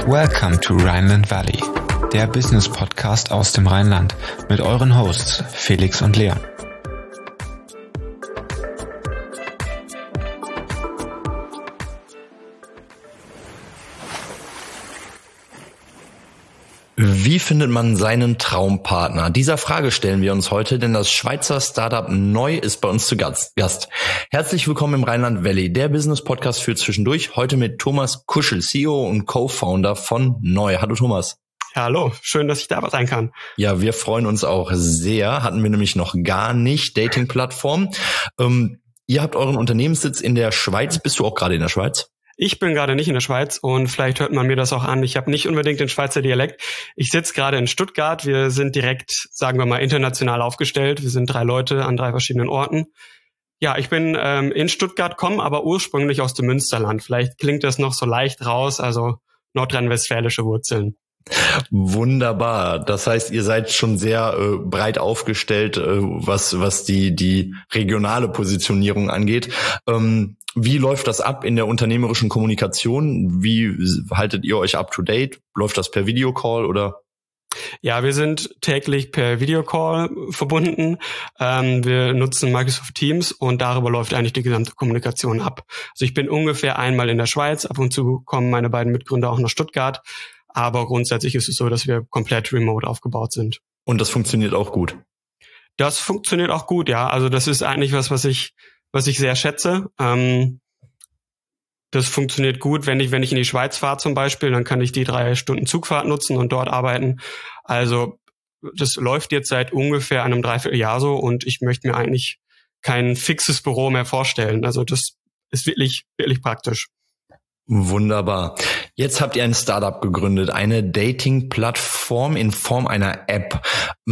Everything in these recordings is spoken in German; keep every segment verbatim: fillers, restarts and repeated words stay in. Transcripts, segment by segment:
Welcome to Rhineland Valley, der Business-Podcast aus dem Rheinland mit euren Hosts Felix und Leon. Wie findet man seinen Traumpartner? Dieser Frage stellen wir uns heute, denn das Schweizer Startup Neu ist bei uns zu Gast. Herzlich willkommen im Rhineland Valley, der Business-Podcast für zwischendurch. Heute mit Thomas Kuschel, C E O und Co-Founder von Neu. Hallo Thomas. Ja, hallo, schön, dass ich da sein kann. Ja, wir freuen uns auch sehr. Hatten wir nämlich noch gar nicht. Dating-Plattform. Ähm, ihr habt euren Unternehmenssitz in der Schweiz. Bist du auch gerade in der Schweiz? Ich bin gerade nicht in der Schweiz und vielleicht hört man mir das auch an. Ich habe nicht unbedingt den Schweizer Dialekt. Ich sitze gerade in Stuttgart. Wir sind direkt, sagen wir mal, international aufgestellt. Wir sind drei Leute an drei verschiedenen Orten. Ja, ich bin ähm, in Stuttgart, komme aber ursprünglich aus dem Münsterland. Vielleicht klingt das noch so leicht raus, also nordrhein-westfälische Wurzeln. Wunderbar. Das heißt, ihr seid schon sehr äh, breit aufgestellt, äh, was was die die regionale Positionierung angeht. Ähm, wie läuft das ab in der unternehmerischen Kommunikation? Wie haltet ihr euch up to date? Läuft das per Videocall oder? Ja, wir sind täglich per Videocall verbunden. Ähm, wir nutzen Microsoft Teams und darüber läuft eigentlich die gesamte Kommunikation ab. Also ich bin ungefähr einmal in der Schweiz. Ab und zu kommen meine beiden Mitgründer auch nach Stuttgart. Aber grundsätzlich ist es so, dass wir komplett remote aufgebaut sind. Und das funktioniert auch gut? Das funktioniert auch gut, ja. Also das ist eigentlich was, was ich, was ich sehr schätze. Ähm, das funktioniert gut, wenn ich, wenn ich in die Schweiz fahre zum Beispiel, dann kann ich die drei Stunden Zugfahrt nutzen und dort arbeiten. Also das läuft jetzt seit ungefähr einem Dreivierteljahr so und ich möchte mir eigentlich kein fixes Büro mehr vorstellen. Also das ist wirklich, wirklich praktisch. Wunderbar. Jetzt habt ihr ein Startup gegründet, eine Dating-Plattform in Form einer App.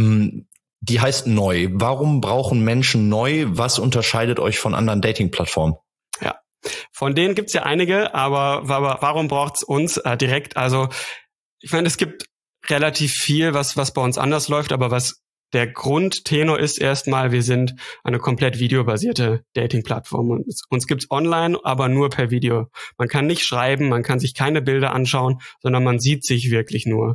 Die heißt Neu. Warum brauchen Menschen Neu? Was unterscheidet euch von anderen Dating-Plattformen? Ja, von denen gibt's ja einige, aber, aber warum braucht's uns äh, direkt? Also ich meine, es gibt relativ viel, was was bei uns anders läuft, aber was der Grundtenor ist erstmal, wir sind eine komplett videobasierte Dating-Plattform. Und uns gibt's online, aber nur per Video. Man kann nicht schreiben, man kann sich keine Bilder anschauen, sondern man sieht sich wirklich nur.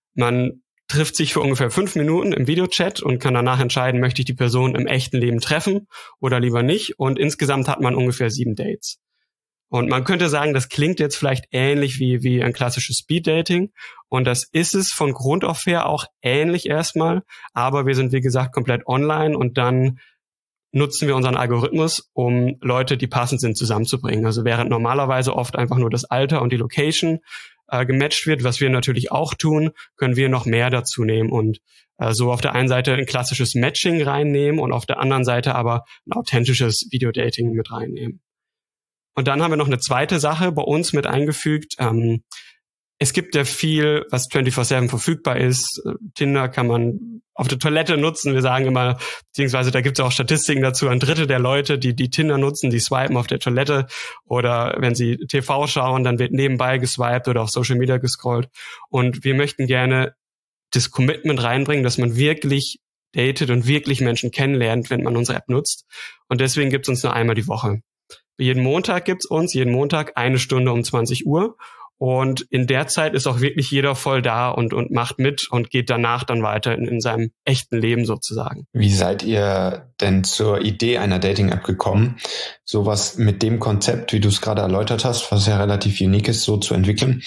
Man trifft sich für ungefähr fünf Minuten im Videochat und kann danach entscheiden, möchte ich die Person im echten Leben treffen oder lieber nicht. Und insgesamt hat man ungefähr sieben Dates. Und man könnte sagen, das klingt jetzt vielleicht ähnlich wie wie ein klassisches Speed-Dating. Und das ist es von Grund auf her auch ähnlich erstmal. Aber wir sind, wie gesagt, komplett online und dann nutzen wir unseren Algorithmus, um Leute, die passend sind, zusammenzubringen. Also während normalerweise oft einfach nur das Alter und die Location äh, gematcht wird, was wir natürlich auch tun, können wir noch mehr dazu nehmen und äh, so auf der einen Seite ein klassisches Matching reinnehmen und auf der anderen Seite aber ein authentisches Videodating mit reinnehmen. Und dann haben wir noch eine zweite Sache bei uns mit eingefügt. Ähm, es gibt ja viel, was vierundzwanzig sieben verfügbar ist. Tinder kann man auf der Toilette nutzen. Wir sagen immer, beziehungsweise da gibt es auch Statistiken dazu, ein Drittel der Leute, die die Tinder nutzen, die swipen auf der Toilette. Oder wenn sie T V schauen, dann wird nebenbei geswiped oder auf Social Media gescrollt. Und wir möchten gerne das Commitment reinbringen, dass man wirklich datet und wirklich Menschen kennenlernt, wenn man unsere App nutzt. Und deswegen gibt es uns nur einmal die Woche. Jeden Montag gibt's uns, jeden Montag eine Stunde um zwanzig Uhr. Und in der Zeit ist auch wirklich jeder voll da und und macht mit und geht danach dann weiter in, in seinem echten Leben sozusagen. Wie seid ihr denn zur Idee einer Dating-App gekommen, sowas mit dem Konzept, wie du es gerade erläutert hast, was ja relativ unique ist, so zu entwickeln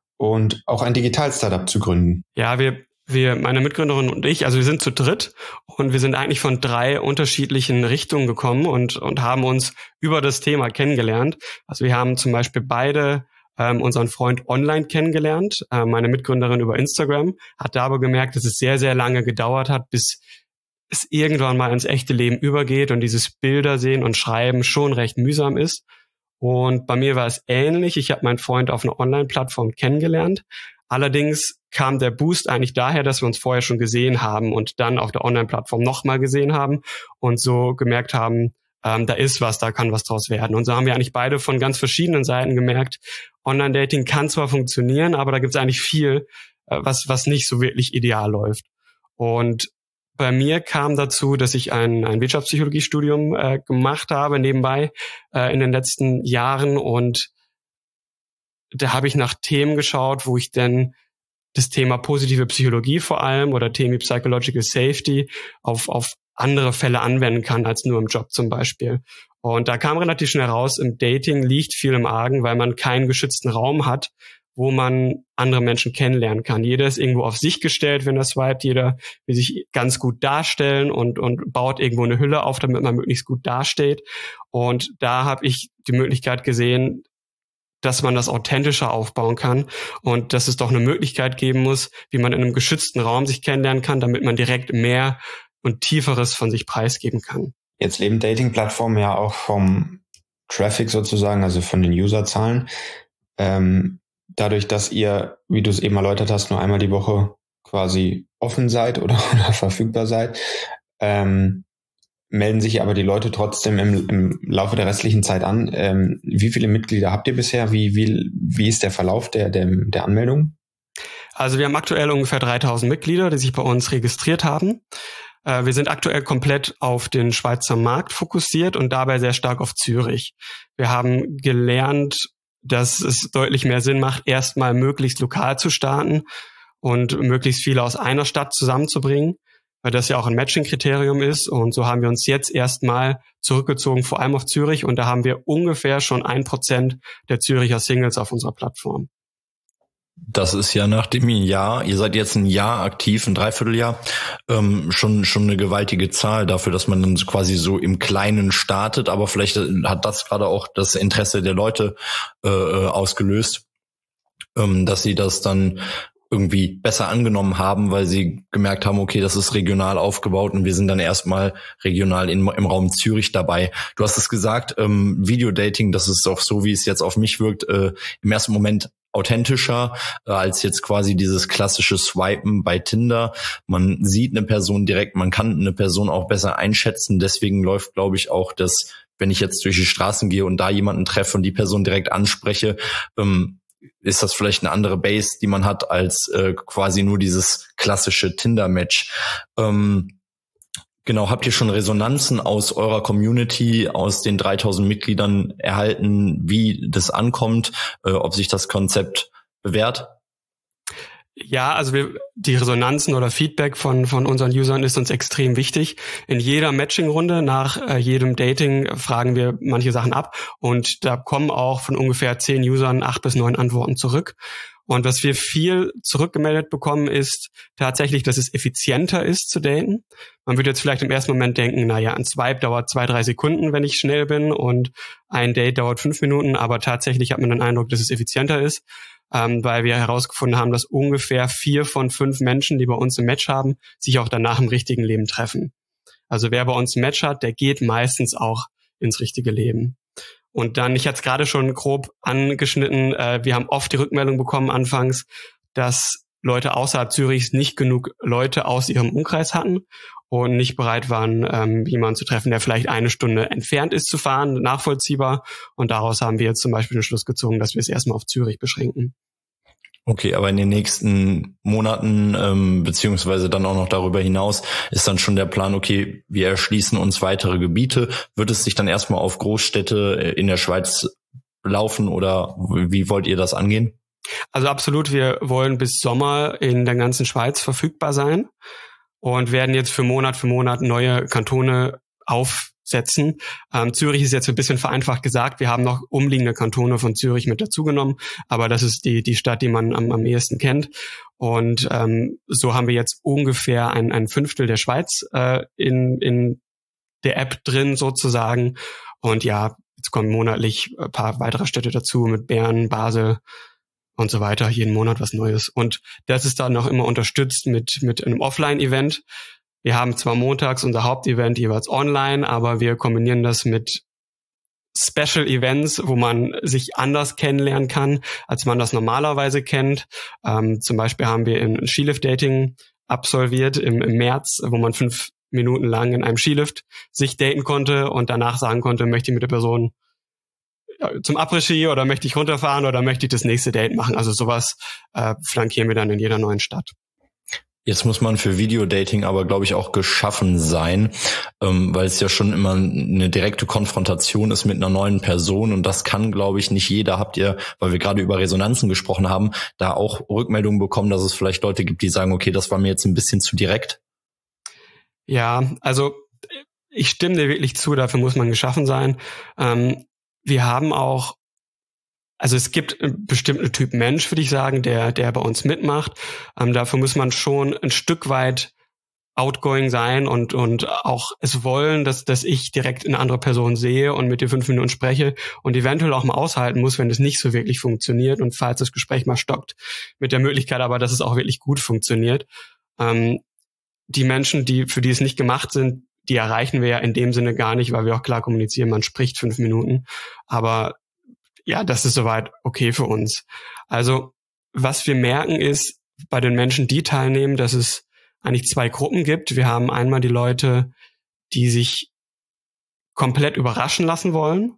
und auch ein Digital-Startup zu gründen? Ja, wir Wir, meine Mitgründerin und ich, also wir sind zu dritt und wir sind eigentlich von drei unterschiedlichen Richtungen gekommen und und haben uns über das Thema kennengelernt. Also wir haben zum Beispiel beide ähm, unseren Freund online kennengelernt, äh, meine Mitgründerin über Instagram, hat da aber gemerkt, dass es sehr, sehr lange gedauert hat, bis es irgendwann mal ins echte Leben übergeht und dieses Bilder sehen und Schreiben schon recht mühsam ist. Und bei mir war es ähnlich. Ich habe meinen Freund auf einer Online-Plattform kennengelernt. Allerdings kam der Boost eigentlich daher, dass wir uns vorher schon gesehen haben und dann auf der Online-Plattform nochmal gesehen haben und so gemerkt haben, ähm, da ist was, da kann was draus werden. Und so haben wir eigentlich beide von ganz verschiedenen Seiten gemerkt, Online-Dating kann zwar funktionieren, aber da gibt es eigentlich viel, äh, was was nicht so wirklich ideal läuft. Und bei mir kam dazu, dass ich ein, ein Wirtschaftspsychologiestudium äh, gemacht habe nebenbei äh, in den letzten Jahren und da habe ich nach Themen geschaut, wo ich denn das Thema positive Psychologie vor allem oder Themen wie Psychological Safety auf, auf andere Fälle anwenden kann als nur im Job zum Beispiel. Und da kam relativ schnell raus, im Dating liegt viel im Argen, weil man keinen geschützten Raum hat, wo man andere Menschen kennenlernen kann. Jeder ist irgendwo auf sich gestellt, wenn er swiped. Jeder will sich ganz gut darstellen und, und baut irgendwo eine Hülle auf, damit man möglichst gut dasteht. Und da habe ich die Möglichkeit gesehen, dass man das authentischer aufbauen kann und dass es doch eine Möglichkeit geben muss, wie man in einem geschützten Raum sich kennenlernen kann, damit man direkt mehr und Tieferes von sich preisgeben kann. Jetzt leben Dating-Plattformen ja auch vom Traffic sozusagen, also von den Userzahlen. Ähm, dadurch, dass ihr, wie du es eben erläutert hast, nur einmal die Woche quasi offen seid oder, oder verfügbar seid, ähm, melden sich aber die Leute trotzdem im, im Laufe der restlichen Zeit an. Ähm, wie viele Mitglieder habt ihr bisher? Wie, wie, wie ist der Verlauf der, der, der Anmeldung? Also wir haben aktuell ungefähr dreitausend Mitglieder, die sich bei uns registriert haben. Äh, wir sind aktuell komplett auf den Schweizer Markt fokussiert und dabei sehr stark auf Zürich. Wir haben gelernt, dass es deutlich mehr Sinn macht, erstmal möglichst lokal zu starten und möglichst viele aus einer Stadt zusammenzubringen, weil das ja auch ein Matching-Kriterium ist. Und so haben wir uns jetzt erstmal zurückgezogen, vor allem auf Zürich. Und da haben wir ungefähr schon ein Prozent der Züricher Singles auf unserer Plattform. Das ist ja nach dem Jahr, ihr seid jetzt ein Jahr aktiv, ein Dreivierteljahr, ähm, schon schon eine gewaltige Zahl dafür, dass man dann quasi so im Kleinen startet. Aber vielleicht hat das gerade auch das Interesse der Leute äh, ausgelöst, ähm, dass sie das dann irgendwie besser angenommen haben, weil sie gemerkt haben, okay, das ist regional aufgebaut und wir sind dann erstmal regional in, im Raum Zürich dabei. Du hast es gesagt, ähm, Videodating, das ist auch so, wie es jetzt auf mich wirkt, äh, im ersten Moment authentischer äh, als jetzt quasi dieses klassische Swipen bei Tinder. Man sieht eine Person direkt, man kann eine Person auch besser einschätzen. Deswegen läuft, glaube ich, auch das, wenn ich jetzt durch die Straßen gehe und da jemanden treffe und die Person direkt anspreche, ähm, ist das vielleicht eine andere Base, die man hat, als äh, quasi nur dieses klassische Tinder-Match. Ähm, genau, habt ihr schon Resonanzen aus eurer Community, aus den dreitausend Mitgliedern erhalten, wie das ankommt, äh, ob sich das Konzept bewährt? Ja, also wir, die Resonanzen oder Feedback von von unseren Usern ist uns extrem wichtig. In jeder Matching-Runde nach äh, jedem Dating fragen wir manche Sachen ab und da kommen auch von ungefähr zehn Usern acht bis neun Antworten zurück. Und was wir viel zurückgemeldet bekommen, ist tatsächlich, dass es effizienter ist zu daten. Man würde jetzt vielleicht im ersten Moment denken, naja, ein Swipe dauert zwei, drei Sekunden, wenn ich schnell bin und ein Date dauert fünf Minuten, aber tatsächlich hat man den Eindruck, dass es effizienter ist. Ähm, weil wir herausgefunden haben, dass ungefähr vier von fünf Menschen, die bei uns ein Match haben, sich auch danach im richtigen Leben treffen. Also wer bei uns ein Match hat, der geht meistens auch ins richtige Leben. Und dann, ich hatte es gerade schon grob angeschnitten, äh, wir haben oft die Rückmeldung bekommen anfangs, dass Leute außerhalb Zürichs nicht genug Leute aus ihrem Umkreis hatten und nicht bereit waren, ähm, jemanden zu treffen, der vielleicht eine Stunde entfernt ist zu fahren, nachvollziehbar. Und daraus haben wir jetzt zum Beispiel den Schluss gezogen, dass wir es erstmal auf Zürich beschränken. Okay, aber in den nächsten Monaten, ähm, beziehungsweise dann auch noch darüber hinaus, ist dann schon der Plan, okay, wir erschließen uns weitere Gebiete. Wird es sich dann erstmal auf Großstädte in der Schweiz laufen oder wie wollt ihr das angehen? Also absolut, wir wollen bis Sommer in der ganzen Schweiz verfügbar sein und werden jetzt für Monat für Monat neue Kantone aufsetzen. Ähm, Zürich ist jetzt ein bisschen vereinfacht gesagt. Wir haben noch umliegende Kantone von Zürich mit dazugenommen, aber das ist die die Stadt, die man am, am ehesten kennt. Und ähm, so haben wir jetzt ungefähr ein, ein Fünftel der Schweiz äh, in in der App drin sozusagen. Und ja, jetzt kommen monatlich ein paar weitere Städte dazu mit Bern, Basel und so weiter. Jeden Monat was Neues. Und das ist dann auch immer unterstützt mit mit einem Offline-Event. Wir haben zwar montags unser Hauptevent jeweils online, aber wir kombinieren das mit Special Events, wo man sich anders kennenlernen kann, als man das normalerweise kennt. Ähm, zum Beispiel haben wir ein Skilift-Dating absolviert im, im März, wo man fünf Minuten lang in einem Skilift sich daten konnte und danach sagen konnte, möchte ich mit der Person zum Après-Ski oder möchte ich runterfahren oder möchte ich das nächste Date machen. Also sowas äh, flankieren wir dann in jeder neuen Stadt. Jetzt muss man für Videodating aber, glaube ich, auch geschaffen sein, ähm, weil es ja schon immer eine direkte Konfrontation ist mit einer neuen Person und das kann, glaube ich, nicht jeder. Habt ihr, weil wir gerade über Resonanzen gesprochen haben, da auch Rückmeldungen bekommen, dass es vielleicht Leute gibt, die sagen, okay, das war mir jetzt ein bisschen zu direkt? Ja, also ich stimme dir wirklich zu, dafür muss man geschaffen sein. Ähm, wir haben auch Also es gibt einen bestimmten Typ Mensch, würde ich sagen, der der bei uns mitmacht. Ähm, dafür muss man schon ein Stück weit outgoing sein und und auch es wollen, dass dass ich direkt eine andere Person sehe und mit dir fünf Minuten spreche und eventuell auch mal aushalten muss, wenn das nicht so wirklich funktioniert und falls das Gespräch mal stockt. Mit der Möglichkeit aber, dass es auch wirklich gut funktioniert. Ähm, die Menschen, die für die es nicht gemacht sind, die erreichen wir ja in dem Sinne gar nicht, weil wir auch klar kommunizieren, man spricht fünf Minuten. Aber ja, das ist soweit okay für uns. Also was wir merken ist, bei den Menschen, die teilnehmen, dass es eigentlich zwei Gruppen gibt. Wir haben einmal die Leute, die sich komplett überraschen lassen wollen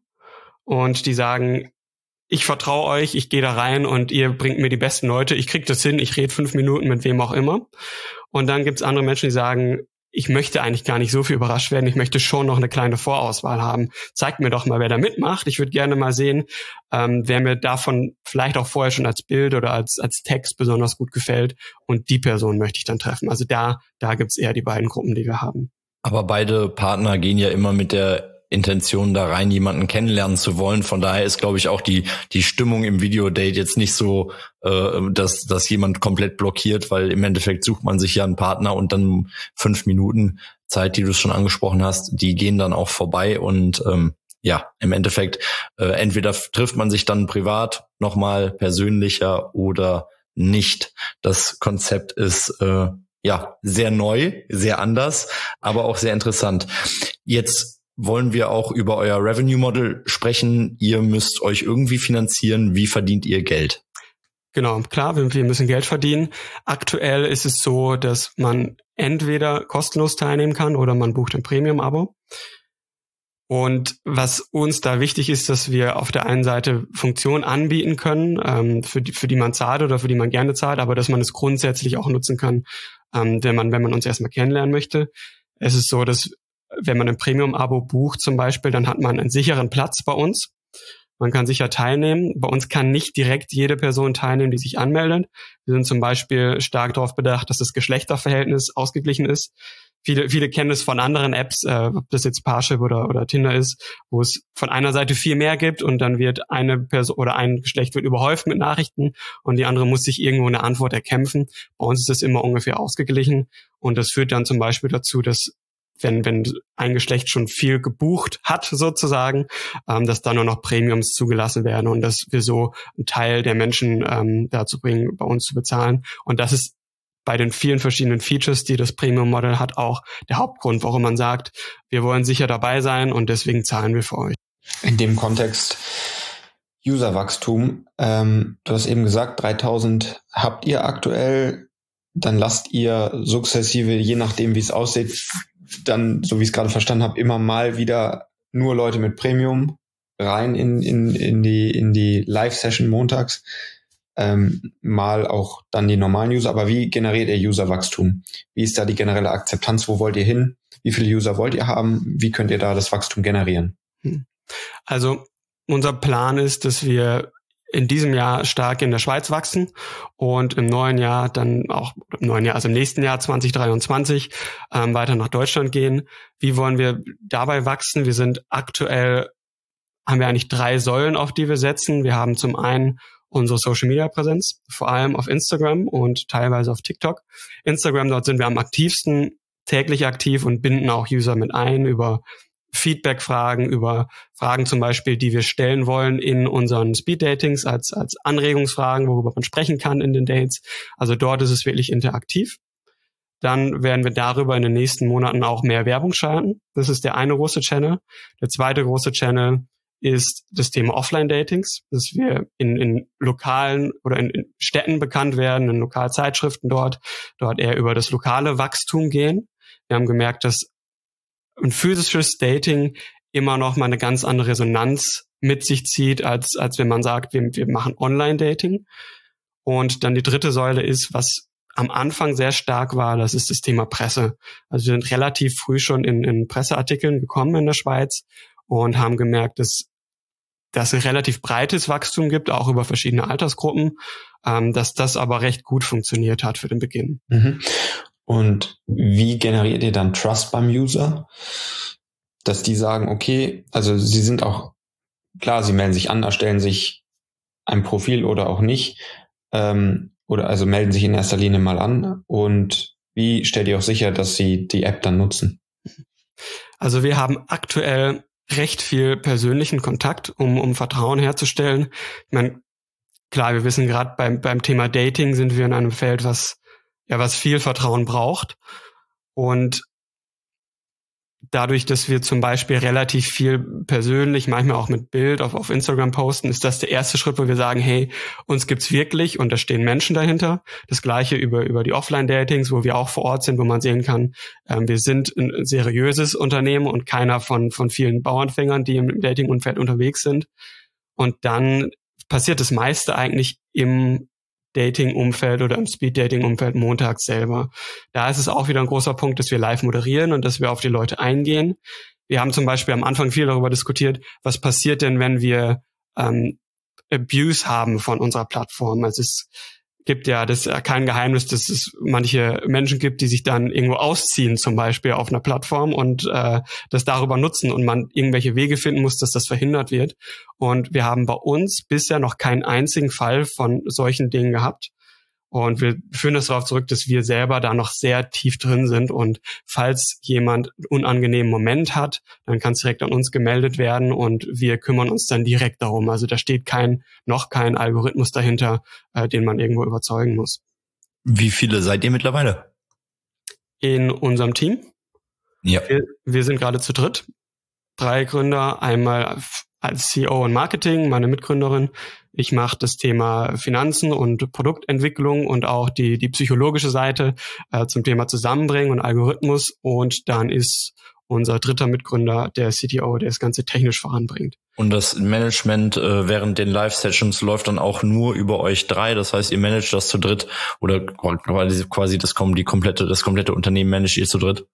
und die sagen, ich vertraue euch, ich gehe da rein und ihr bringt mir die besten Leute, ich krieg das hin, ich rede fünf Minuten mit wem auch immer. Und dann gibt's andere Menschen, die sagen, ich möchte eigentlich gar nicht so viel überrascht werden. Ich möchte schon noch eine kleine Vorauswahl haben. Zeigt mir doch mal, wer da mitmacht. Ich würde gerne mal sehen, ähm, wer mir davon vielleicht auch vorher schon als Bild oder als als Text besonders gut gefällt. Und die Person möchte ich dann treffen. Also da da gibt's eher die beiden Gruppen, die wir haben. Aber beide Partner gehen ja immer mit der Intention da rein, jemanden kennenlernen zu wollen. Von daher ist, glaube ich, auch die die Stimmung im Videodate jetzt nicht so, äh, dass dass jemand komplett blockiert, weil im Endeffekt sucht man sich ja einen Partner und dann fünf Minuten Zeit, die du schon angesprochen hast, die gehen dann auch vorbei und ähm, ja, im Endeffekt äh, entweder trifft man sich dann privat nochmal persönlicher oder nicht. Das Konzept ist äh, ja sehr neu, sehr anders, aber auch sehr interessant. Jetzt wollen wir auch über euer Revenue Model sprechen. Ihr müsst euch irgendwie finanzieren. Wie verdient ihr Geld? Genau, klar, wir, wir müssen Geld verdienen. Aktuell ist es so, dass man entweder kostenlos teilnehmen kann oder man bucht ein Premium-Abo. Und was uns da wichtig ist, dass wir auf der einen Seite Funktionen anbieten können, ähm, für die, für die man zahlt oder für die man gerne zahlt, aber dass man es grundsätzlich auch nutzen kann, ähm, wenn man, wenn man uns erstmal kennenlernen möchte. Es ist so, dass wenn man ein Premium-Abo bucht zum Beispiel, dann hat man einen sicheren Platz bei uns. Man kann sicher teilnehmen. Bei uns kann nicht direkt jede Person teilnehmen, die sich anmeldet. Wir sind zum Beispiel stark darauf bedacht, dass das Geschlechterverhältnis ausgeglichen ist. Viele, viele kennen es von anderen Apps, äh, ob das jetzt Parship oder, oder Tinder ist, wo es von einer Seite viel mehr gibt und dann wird eine Person oder ein Geschlecht wird überhäuft mit Nachrichten und die andere muss sich irgendwo eine Antwort erkämpfen. Bei uns ist das immer ungefähr ausgeglichen und das führt dann zum Beispiel dazu, dass wenn wenn ein Geschlecht schon viel gebucht hat sozusagen, ähm, dass da nur noch Premiums zugelassen werden und dass wir so einen Teil der Menschen ähm, dazu bringen, bei uns zu bezahlen. Und das ist bei den vielen verschiedenen Features, die das Premium-Modell hat, auch der Hauptgrund, warum man sagt, wir wollen sicher dabei sein und deswegen zahlen wir für euch. In dem Kontext Userwachstum, ähm, du hast eben gesagt, dreitausend habt ihr aktuell, dann lasst ihr sukzessive, je nachdem wie es aussieht, dann, so wie ich es gerade verstanden habe, immer mal wieder nur Leute mit Premium rein in in in die in die Live-Session montags, ähm, mal auch dann die normalen User. Aber wie generiert ihr Userwachstum? Wie ist da die generelle Akzeptanz? Wo wollt ihr hin? Wie viele User wollt ihr haben? Wie könnt ihr da das Wachstum generieren? Also unser Plan ist, dass wir in diesem Jahr stark in der Schweiz wachsen und im neuen Jahr dann auch, im neuen Jahr, also im nächsten Jahr zwanzig dreiundzwanzig ähm, weiter nach Deutschland gehen. Wie wollen wir dabei wachsen? Wir sind aktuell, haben wir eigentlich drei Säulen, auf die wir setzen. Wir haben zum einen unsere Social-Media-Präsenz, vor allem auf Instagram und teilweise auf TikTok. Instagram, dort sind wir am aktivsten, täglich aktiv und binden auch User mit ein über Feedback-Fragen, über Fragen zum Beispiel, die wir stellen wollen in unseren Speed-Datings als als Anregungsfragen, worüber man sprechen kann in den Dates. Also dort ist es wirklich interaktiv. Dann werden wir darüber in den nächsten Monaten auch mehr Werbung schalten. Das ist der eine große Channel. Der zweite große Channel ist das Thema Offline-Datings, dass wir in, in lokalen oder in, in Städten bekannt werden, in Lokalzeitschriften dort, dort eher über das lokale Wachstum gehen. Wir haben gemerkt, dass ein physisches Dating immer noch mal eine ganz andere Resonanz mit sich zieht, als als wenn man sagt, wir, wir machen Online-Dating. Und dann die dritte Säule ist, was am Anfang sehr stark war, das ist das Thema Presse. Also wir sind relativ früh schon in, in Presseartikeln gekommen in der Schweiz und haben gemerkt, dass dass es relativ breites Wachstum gibt, auch über verschiedene Altersgruppen, ähm, dass das aber recht gut funktioniert hat für den Beginn. Mhm. Und wie generiert ihr dann Trust beim User? Dass die sagen, okay, also sie sind auch, klar, sie melden sich an, erstellen sich ein Profil oder auch nicht, ähm, oder also melden sich in erster Linie mal an. Und wie stellt ihr auch sicher, dass sie die App dann nutzen? Also wir haben aktuell recht viel persönlichen Kontakt, um um Vertrauen herzustellen. Ich meine, klar, wir wissen gerade beim beim Thema Dating sind wir in einem Feld, was ja was viel Vertrauen braucht. Und dadurch, dass wir zum Beispiel relativ viel persönlich, manchmal auch mit Bild auf, auf Instagram posten, ist das der erste Schritt, wo wir sagen, hey, uns gibt's wirklich und da stehen Menschen dahinter. Das Gleiche über über die Offline-Datings, wo wir auch vor Ort sind, wo man sehen kann, ähm, wir sind ein seriöses Unternehmen und keiner von von vielen Bauernfängern, die im Dating-Umfeld unterwegs sind. Und dann passiert das meiste eigentlich im Dating-Umfeld oder im Speed-Dating-Umfeld montags selber. Da ist es auch wieder ein großer Punkt, dass wir live moderieren und dass wir auf die Leute eingehen. Wir haben zum Beispiel am Anfang viel darüber diskutiert, was passiert denn, wenn wir ähm, Abuse haben von unserer Plattform. Also es gibt ja, das ist kein Geheimnis, dass es manche Menschen gibt, die sich dann irgendwo ausziehen, zum Beispiel auf einer Plattform und äh, das darüber nutzen und man irgendwelche Wege finden muss, dass das verhindert wird. Und wir haben bei uns bisher noch keinen einzigen Fall von solchen Dingen gehabt. Und wir führen das darauf zurück, dass wir selber da noch sehr tief drin sind. Und falls jemand einen unangenehmen Moment hat, dann kann es direkt an uns gemeldet werden und wir kümmern uns dann direkt darum. Also da steht kein, noch kein Algorithmus dahinter, äh, den man irgendwo überzeugen muss. Wie viele seid ihr mittlerweile? In unserem Team? Ja. Wir, wir sind gerade zu dritt. Drei Gründer, einmal als C E O und Marketing, meine Mitgründerin. Ich mache das Thema Finanzen und Produktentwicklung und auch die die psychologische Seite äh, zum Thema Zusammenbringen und Algorithmus. Und dann ist unser dritter Mitgründer der C T O, der das Ganze technisch voranbringt. Und das Management äh, während den Live-Sessions läuft dann auch nur über euch drei. Das heißt, ihr managt das zu dritt oder quasi, quasi das, die komplette, das komplette Unternehmen managt ihr zu dritt?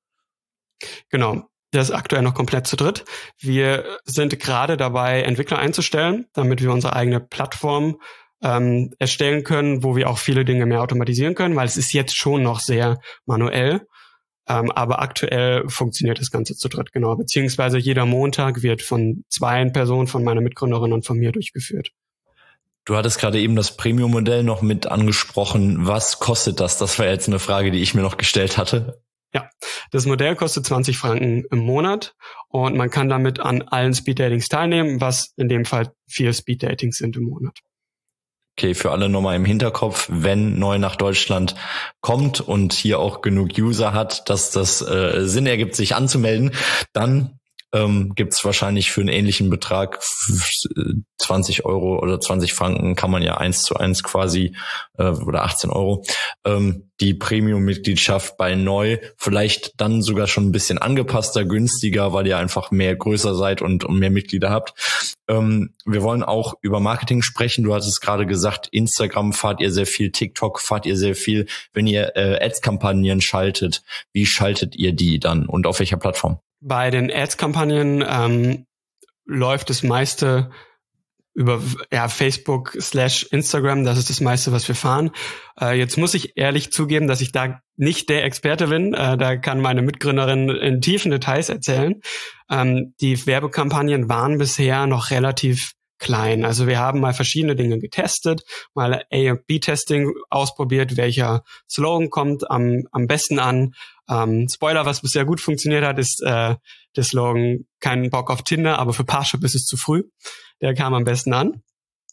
Genau. Der ist aktuell noch komplett zu dritt. Wir sind gerade dabei, Entwickler einzustellen, damit wir unsere eigene Plattform ähm, erstellen können, wo wir auch viele Dinge mehr automatisieren können, weil es ist jetzt schon noch sehr manuell. Ähm, aber aktuell funktioniert das Ganze zu dritt, genau. Beziehungsweise jeder Montag wird von zwei Personen, von meiner Mitgründerin und von mir durchgeführt. Du hattest gerade eben das Premium-Modell noch mit angesprochen. Was kostet das? Das war jetzt eine Frage, die ich mir noch gestellt hatte. Ja, das Modell kostet zwanzig Franken im Monat und man kann damit an allen Speed-Datings teilnehmen, was in dem Fall vier Speed-Datings sind im Monat. Okay, für alle nochmal im Hinterkopf, wenn neu nach Deutschland kommt und hier auch genug User hat, dass das äh, Sinn ergibt, sich anzumelden, dann ähm, gibt's wahrscheinlich für einen ähnlichen Betrag zwanzig Euro oder zwanzig Franken kann man ja eins zu eins quasi äh, oder achtzehn Euro ähm, die Premium-Mitgliedschaft bei neu, vielleicht dann sogar schon ein bisschen angepasster, günstiger, weil ihr einfach mehr größer seid und, und mehr Mitglieder habt. Ähm, wir wollen auch über Marketing sprechen. Du hattest gerade gesagt, Instagram fahrt ihr sehr viel, TikTok fahrt ihr sehr viel. Wenn ihr äh, Ads-Kampagnen schaltet, wie schaltet ihr die dann und auf welcher Plattform? Bei den Ads-Kampagnen ähm, läuft das meiste über ja, Facebook slash Instagram, das ist das meiste, was wir fahren. Äh, jetzt muss ich ehrlich zugeben, dass ich da nicht der Experte bin. Äh, da kann meine Mitgründerin in tiefen Details erzählen. Ähm, die Werbekampagnen waren bisher noch relativ klein. Also wir haben mal verschiedene Dinge getestet, mal A und B-Testing ausprobiert, welcher Slogan kommt am, am besten an. Ähm, Spoiler, was bisher gut funktioniert hat, ist äh, der Slogan, keinen Bock auf Tinder, aber für Parship ist es zu früh. Der kam am besten an.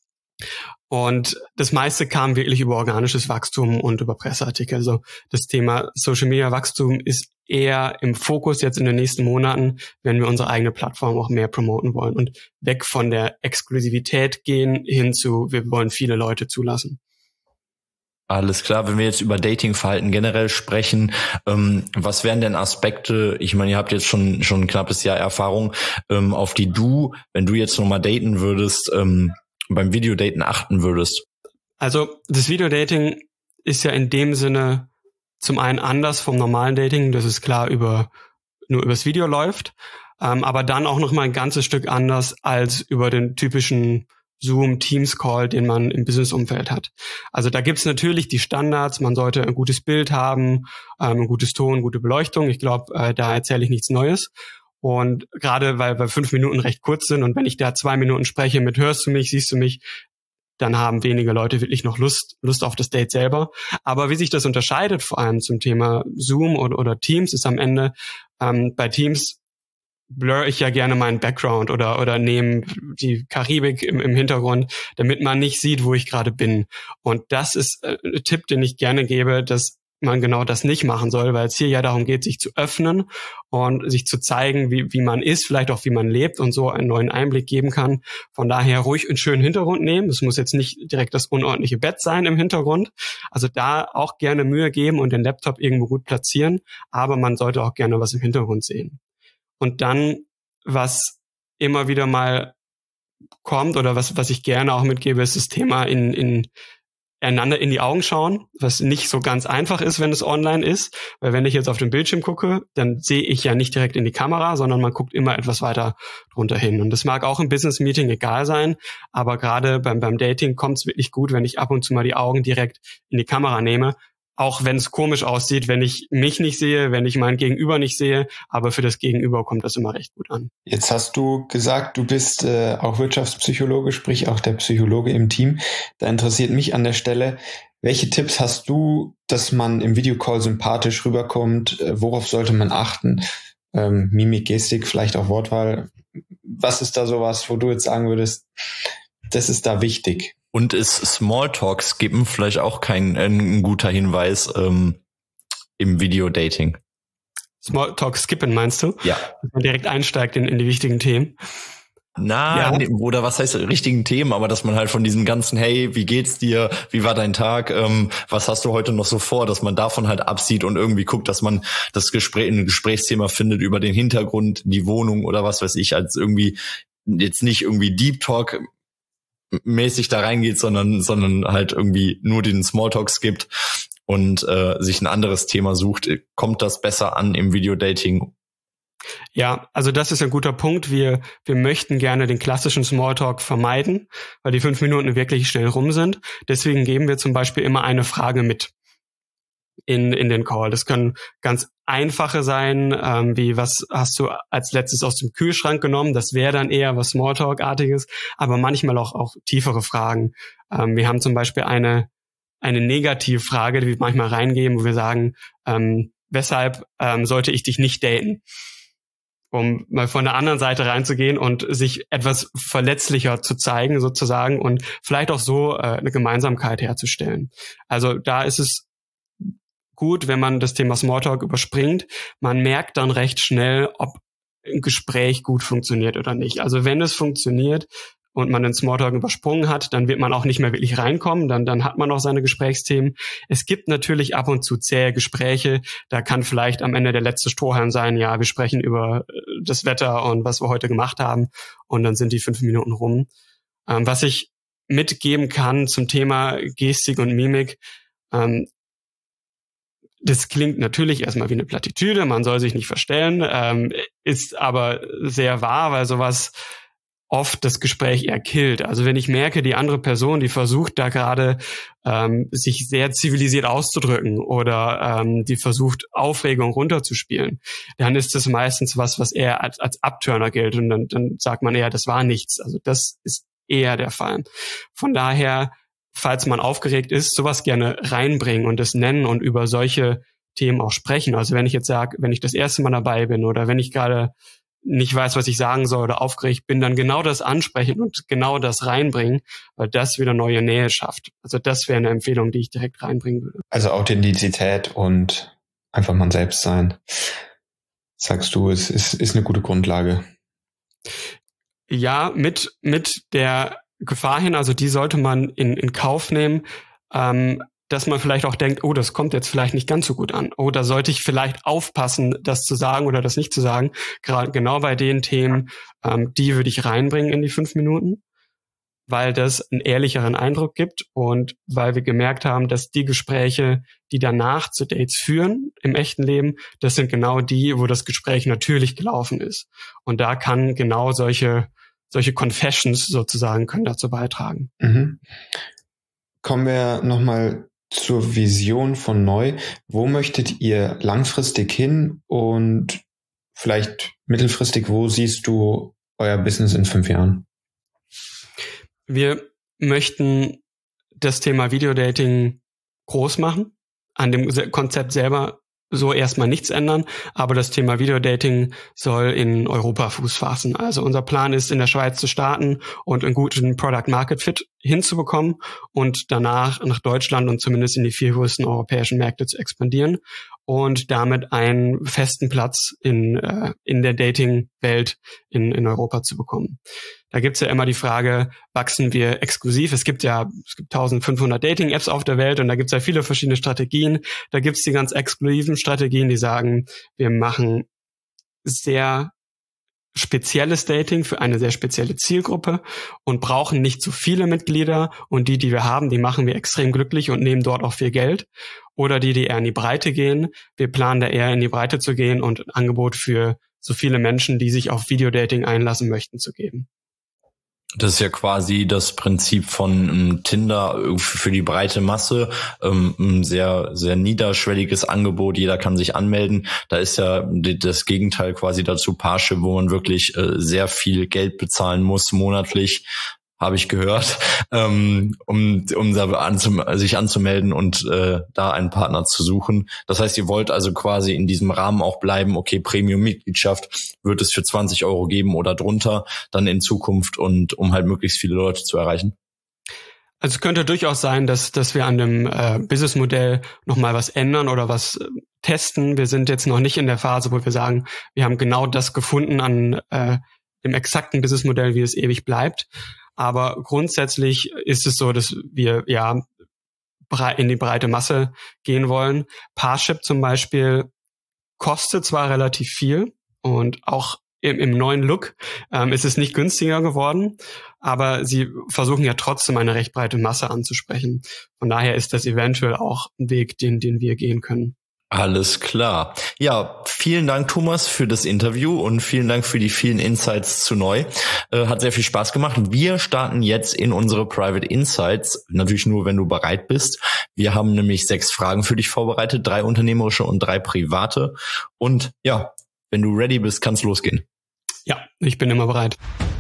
Und das meiste kam wirklich über organisches Wachstum und über Presseartikel. Also das Thema Social Media Wachstum ist eher im Fokus jetzt in den nächsten Monaten, wenn wir unsere eigene Plattform auch mehr promoten wollen und weg von der Exklusivität gehen hin zu, wir wollen viele Leute zulassen. Alles klar, wenn wir jetzt über Datingverhalten generell sprechen, ähm, was wären denn Aspekte, ich meine, ihr habt jetzt schon schon ein knappes Jahr Erfahrung, ähm, auf die du, wenn du jetzt nochmal daten würdest, ähm, beim Videodaten achten würdest? Also das Videodating ist ja in dem Sinne zum einen anders vom normalen Dating, das ist klar über nur übers Video läuft, ähm, aber dann auch noch mal ein ganzes Stück anders als über den typischen Zoom, Teams-Call, den man im Business-Umfeld hat. Also da gibt's natürlich die Standards, man sollte ein gutes Bild haben, ähm, ein gutes Ton, gute Beleuchtung. Ich glaube, äh, da erzähle ich nichts Neues. Und gerade weil wir fünf Minuten recht kurz sind und wenn ich da zwei Minuten spreche mit hörst du mich, siehst du mich, dann haben wenige Leute wirklich noch Lust Lust auf das Date selber. Aber wie sich das unterscheidet, vor allem zum Thema Zoom oder, oder Teams, ist am Ende ähm, bei Teams blur ich ja gerne meinen Background oder oder nehme die Karibik im, im Hintergrund, damit man nicht sieht, wo ich gerade bin. Und das ist äh, ein Tipp, den ich gerne gebe, dass man genau das nicht machen soll, weil es hier ja darum geht, sich zu öffnen und sich zu zeigen, wie wie man ist, vielleicht auch wie man lebt und so einen neuen Einblick geben kann. Von daher ruhig einen schönen Hintergrund nehmen. Es muss jetzt nicht direkt das unordentliche Bett sein im Hintergrund. Also da auch gerne Mühe geben und den Laptop irgendwo gut platzieren, aber man sollte auch gerne was im Hintergrund sehen. Und dann, was immer wieder mal kommt oder was was ich gerne auch mitgebe, ist das Thema in in einander in die Augen schauen, was nicht so ganz einfach ist, wenn es online ist, weil wenn ich jetzt auf den Bildschirm gucke, dann sehe ich ja nicht direkt in die Kamera, sondern man guckt immer etwas weiter drunter hin. Und das mag auch im Business-Meeting egal sein, aber gerade beim beim Dating kommt es wirklich gut, wenn ich ab und zu mal die Augen direkt in die Kamera nehme, auch wenn es komisch aussieht, wenn ich mich nicht sehe, wenn ich mein Gegenüber nicht sehe, aber für das Gegenüber kommt das immer recht gut an. Jetzt hast du gesagt, du bist äh, auch Wirtschaftspsychologe, sprich auch der Psychologe im Team. Da interessiert mich an der Stelle, welche Tipps hast du, dass man im Videocall sympathisch rüberkommt? Äh, worauf sollte man achten? Ähm, Mimik, Gestik, vielleicht auch Wortwahl. Was ist da sowas, wo du jetzt sagen würdest, das ist da wichtig? Und ist Smalltalk skippen vielleicht auch kein ein guter Hinweis ähm, im Videodating? Smalltalk skippen, meinst du? Ja. Dass man direkt einsteigt in, in die wichtigen Themen. Na, ja. Oder was heißt richtigen Themen, aber dass man halt von diesem ganzen, hey, wie geht's dir, wie war dein Tag, ähm, was hast du heute noch so vor, dass man davon halt absieht und irgendwie guckt, dass man das Gespräch, ein Gesprächsthema findet über den Hintergrund, die Wohnung oder was weiß ich, als irgendwie jetzt nicht irgendwie Deep Talk mäßig da reingeht, sondern sondern halt irgendwie nur den Smalltalks gibt und äh, sich ein anderes Thema sucht, kommt das besser an im Videodating? Ja, also das ist ein guter Punkt. Wir wir möchten gerne den klassischen Smalltalk vermeiden, weil die fünf Minuten wirklich schnell rum sind. Deswegen geben wir zum Beispiel immer eine Frage mit in in den Call. Das können ganz einfache sein, ähm, wie was hast du als letztes aus dem Kühlschrank genommen? Das wäre dann eher was Smalltalk-artiges, aber manchmal auch auch tiefere Fragen. Ähm, wir haben zum Beispiel eine eine Negativfrage, die wir manchmal reingeben, wo wir sagen, ähm, weshalb ähm, sollte ich dich nicht daten? Um mal von der anderen Seite reinzugehen und sich etwas verletzlicher zu zeigen sozusagen und vielleicht auch so äh, eine Gemeinsamkeit herzustellen. Also da ist es gut, wenn man das Thema Smalltalk überspringt. Man merkt dann recht schnell, ob ein Gespräch gut funktioniert oder nicht. Also wenn es funktioniert und man den Smalltalk übersprungen hat, dann wird man auch nicht mehr wirklich reinkommen. Dann, dann hat man auch seine Gesprächsthemen. Es gibt natürlich ab und zu zähe Gespräche. Da kann vielleicht am Ende der letzte Strohhalm sein, ja, wir sprechen über das Wetter und was wir heute gemacht haben. Und dann sind die fünf Minuten rum. Ähm, was ich mitgeben kann zum Thema Gestik und Mimik, ähm, das klingt natürlich erstmal wie eine Plattitüde, man soll sich nicht verstellen, ähm, ist aber sehr wahr, weil sowas oft das Gespräch eher killt. Also wenn ich merke, die andere Person, die versucht da gerade ähm, sich sehr zivilisiert auszudrücken oder ähm, die versucht Aufregung runterzuspielen, dann ist das meistens was, was eher als, als Abturner gilt und dann, dann sagt man eher, das war nichts. Also das ist eher der Fall. Von daher, falls man aufgeregt ist, sowas gerne reinbringen und es nennen und über solche Themen auch sprechen. Also wenn ich jetzt sage, wenn ich das erste Mal dabei bin oder wenn ich gerade nicht weiß, was ich sagen soll oder aufgeregt bin, dann genau das ansprechen und genau das reinbringen, weil das wieder neue Nähe schafft. Also das wäre eine Empfehlung, die ich direkt reinbringen würde. Also Authentizität und einfach man selbst sein. Sagst du, es ist, ist eine gute Grundlage. Ja, mit mit der Gefahr hin, also die sollte man in, in Kauf nehmen, ähm, dass man vielleicht auch denkt, oh, das kommt jetzt vielleicht nicht ganz so gut an. Oh, da sollte ich vielleicht aufpassen, das zu sagen oder das nicht zu sagen. Gerade genau bei den Themen, ähm, die würde ich reinbringen in die fünf Minuten. weil das einen ehrlicheren Eindruck gibt und weil wir gemerkt haben, dass die Gespräche, die danach zu Dates führen im echten Leben, das sind genau die, wo das Gespräch natürlich gelaufen ist. Und da kann genau solche solche Confessions sozusagen können dazu beitragen. Mhm. Kommen wir nochmal zur Vision von Neu. Wo möchtet ihr langfristig hin und vielleicht mittelfristig, wo siehst du euer Business in fünf Jahren? Wir möchten das Thema Videodating groß machen, an dem Konzept selber so erstmal nichts ändern, aber das Thema Videodating soll in Europa Fuß fassen. Also unser Plan ist, in der Schweiz zu starten und einen guten Product-Market-Fit hinzubekommen und danach nach Deutschland und zumindest in die vier größten europäischen Märkte zu expandieren und damit einen festen Platz in äh, in der Dating-Welt in in Europa zu bekommen. Da gibt's ja immer die Frage, wachsen wir exklusiv? Es gibt ja es gibt eintausendfünfhundert Dating-Apps auf der Welt und da gibt's ja viele verschiedene Strategien. Da gibt's die ganz exklusiven Strategien, die sagen, wir machen sehr spezielles Dating für eine sehr spezielle Zielgruppe und brauchen nicht zu viele Mitglieder und die, die wir haben, die machen wir extrem glücklich und nehmen dort auch viel Geld. Oder die, die eher in die Breite gehen. Wir planen da eher in die Breite zu gehen und ein Angebot für so viele Menschen, die sich auf Videodating einlassen möchten, zu geben. Das ist ja quasi das Prinzip von um, Tinder für die breite Masse, ähm, ein sehr, sehr niederschwelliges Angebot, jeder kann sich anmelden. Da ist ja das Gegenteil quasi dazu Parship, wo man wirklich äh, sehr viel Geld bezahlen muss monatlich, habe ich gehört, ähm, um, um da anzum- sich anzumelden und äh, da einen Partner zu suchen. Das heißt, ihr wollt also quasi in diesem Rahmen auch bleiben, okay, Premium-Mitgliedschaft wird es für zwanzig Euro geben oder drunter dann in Zukunft und um halt möglichst viele Leute zu erreichen? Also es könnte durchaus sein, dass dass wir an dem äh, Businessmodell nochmal was ändern oder was äh, testen. Wir sind jetzt noch nicht in der Phase, wo wir sagen, wir haben genau das gefunden an äh, dem exakten Businessmodell, wie es ewig bleibt. Aber grundsätzlich ist es so, dass wir ja in die breite Masse gehen wollen. Parship zum Beispiel kostet zwar relativ viel und auch im, im neuen Look ähm, ist es nicht günstiger geworden, aber sie versuchen ja trotzdem eine recht breite Masse anzusprechen. Von daher ist das eventuell auch ein Weg, den, den wir gehen können. Alles klar. Ja, vielen Dank, Thomas, für das Interview und vielen Dank für die vielen Insights zu Neu. Äh, hat sehr viel Spaß gemacht. Wir starten jetzt in unsere Private Insights, natürlich nur, wenn du bereit bist. Wir haben nämlich sechs Fragen für dich vorbereitet, drei unternehmerische und drei private. Und ja, wenn du ready bist, kann's losgehen. Ja, ich bin immer bereit.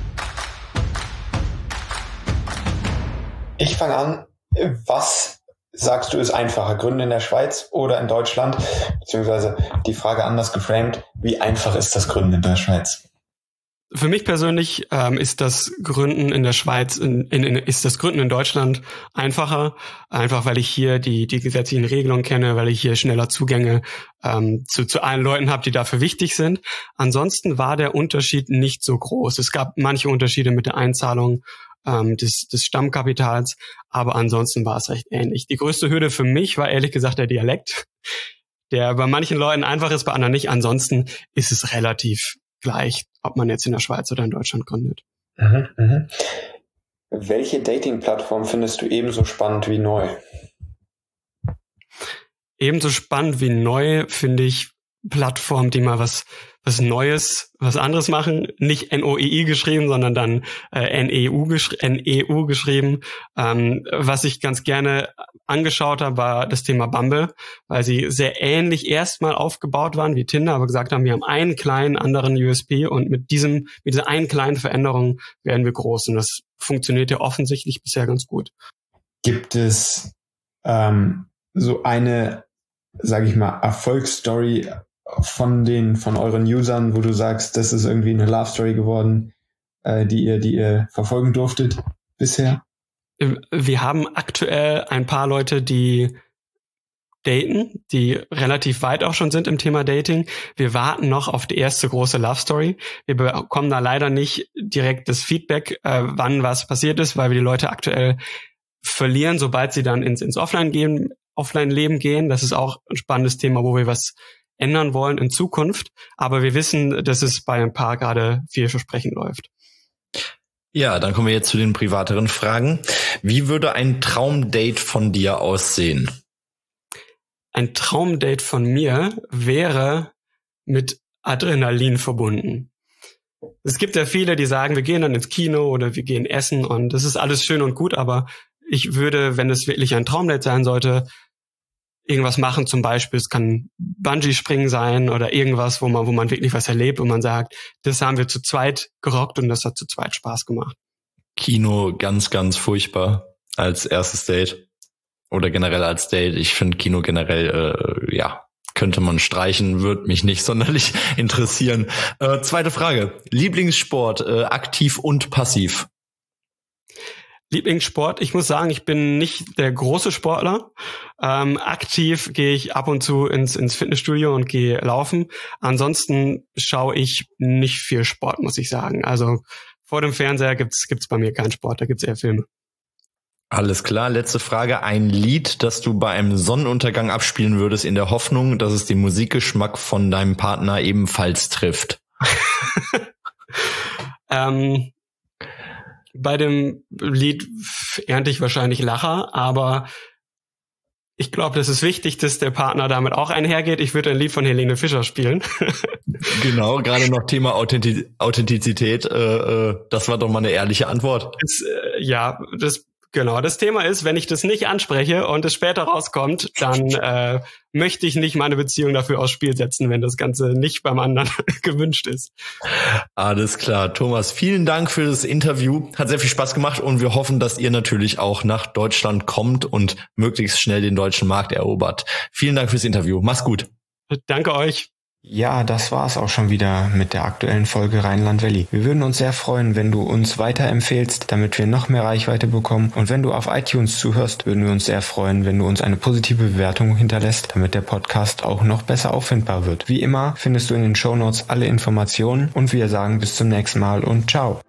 Ich fange an. Was sagst du, ist einfacher, Gründen in der Schweiz oder in Deutschland? Beziehungsweise die Frage anders geframed, wie einfach ist das Gründen in der Schweiz? Für mich persönlich ähm, ist das Gründen in der Schweiz, in, in, in, ist das Gründen in Deutschland einfacher, einfach weil ich hier die die gesetzlichen Regelungen kenne, weil ich hier schneller Zugänge ähm, zu, zu allen Leuten habe, die dafür wichtig sind. Ansonsten war der Unterschied nicht so groß. Es gab manche Unterschiede mit der Einzahlung ähm, des, des Stammkapitals, aber ansonsten war es recht ähnlich. Die größte Hürde für mich war ehrlich gesagt der Dialekt, der bei manchen Leuten einfach ist, bei anderen nicht. Ansonsten ist es relativ gleich, ob man jetzt in der Schweiz oder in Deutschland gründet. Mhm, mhm. Welche Dating-Plattform findest du ebenso spannend wie Neu? Ebenso spannend wie Neu finde ich Plattformen, die mal was was Neues, was anderes machen. Nicht N O I I geschrieben, sondern dann äh, N E U geschri- N E U geschrieben. Ähm, was ich ganz gerne angeschaut habe, war das Thema Bumble, weil sie sehr ähnlich erstmal aufgebaut waren wie Tinder, aber gesagt haben, wir haben einen kleinen anderen U S P und mit diesem mit dieser einen kleinen Veränderung werden wir groß. Und das funktioniert ja offensichtlich bisher ganz gut. Gibt es ähm, so eine, sage ich mal, Erfolgsstory von den von euren Usern, wo du sagst, das ist irgendwie eine Love Story geworden, äh, die ihr die ihr verfolgen durftet bisher? Wir haben aktuell ein paar Leute, die daten, die relativ weit auch schon sind im Thema Dating. Wir warten noch auf die erste große Love Story. Wir bekommen da leider nicht direkt das Feedback, äh, wann was passiert ist, weil wir die Leute aktuell verlieren, sobald sie dann ins ins Offline gehen, Offline-Leben gehen. Das ist auch ein spannendes Thema, wo wir was ändern wollen in Zukunft. Aber wir wissen, dass es bei ein paar gerade vielversprechend läuft. Ja, dann kommen wir jetzt zu den privateren Fragen. Wie würde ein Traumdate von dir aussehen? Ein Traumdate von mir wäre mit Adrenalin verbunden. Es gibt ja viele, die sagen, wir gehen dann ins Kino oder wir gehen essen und das ist alles schön und gut, aber ich würde, wenn es wirklich ein Traumdate sein sollte, irgendwas machen, zum Beispiel, es kann Bungee-Springen sein oder irgendwas, wo man, wo man wirklich was erlebt und man sagt, das haben wir zu zweit gerockt und das hat zu zweit Spaß gemacht. Kino ganz, ganz furchtbar als erstes Date oder generell als Date. Ich finde Kino generell, äh, ja, könnte man streichen, würde mich nicht sonderlich interessieren. Äh, zweite Frage. Lieblingssport, äh, aktiv und passiv? Lieblingssport, ich muss sagen, ich bin nicht der große Sportler. Ähm, aktiv gehe ich ab und zu ins, ins Fitnessstudio und gehe laufen. Ansonsten schaue ich nicht viel Sport, muss ich sagen. Also vor dem Fernseher gibt's gibt's bei mir keinen Sport, da gibt's eher Filme. Alles klar, letzte Frage. Ein Lied, das du bei einem Sonnenuntergang abspielen würdest, in der Hoffnung, dass es den Musikgeschmack von deinem Partner ebenfalls trifft. ähm, bei dem Lied ernte ich wahrscheinlich Lacher, aber ich glaube, das ist wichtig, dass der Partner damit auch einhergeht. Ich würde ein Lied von Helene Fischer spielen. Genau, gerade noch Thema Authentiz- Authentizität. Äh, äh, das war doch mal eine ehrliche Antwort. Das, äh, ja, das Genau, das Thema ist, wenn ich das nicht anspreche und es später rauskommt, dann äh, möchte ich nicht meine Beziehung dafür aufs Spiel setzen, wenn das Ganze nicht beim anderen gewünscht ist. Alles klar, Thomas, vielen Dank für das Interview. Hat sehr viel Spaß gemacht und wir hoffen, dass ihr natürlich auch nach Deutschland kommt und möglichst schnell den deutschen Markt erobert. Vielen Dank fürs Interview. Mach's gut. Danke euch. Ja, das war's auch schon wieder mit der aktuellen Folge Rheinland Valley. Wir würden uns sehr freuen, wenn du uns weiterempfehlst, damit wir noch mehr Reichweite bekommen. Und wenn du auf iTunes zuhörst, würden wir uns sehr freuen, wenn du uns eine positive Bewertung hinterlässt, damit der Podcast auch noch besser auffindbar wird. Wie immer findest du in den Shownotes alle Informationen und wir sagen bis zum nächsten Mal und ciao.